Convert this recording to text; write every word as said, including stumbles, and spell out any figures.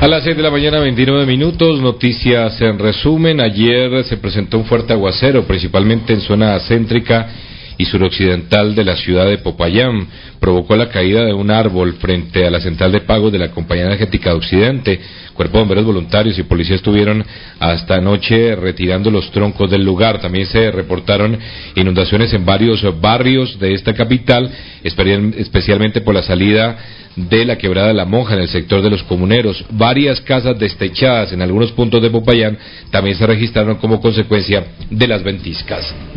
A las seis de la mañana, veintinueve minutos, noticias en resumen. Ayer se presentó un fuerte aguacero, principalmente en zona céntrica y suroccidental de la ciudad de Popayán. Provocó la caída de un árbol frente a la central de pagos de la Compañía Energética de Occidente. Cuerpo de bomberos voluntarios y policía estuvieron hasta anoche retirando los troncos del lugar. También se reportaron inundaciones en varios barrios de esta capital, especialmente por la salida de la Quebrada de la Monja en el sector de los Comuneros. Varias casas destechadas en algunos puntos de Popayán también se registraron como consecuencia de las ventiscas.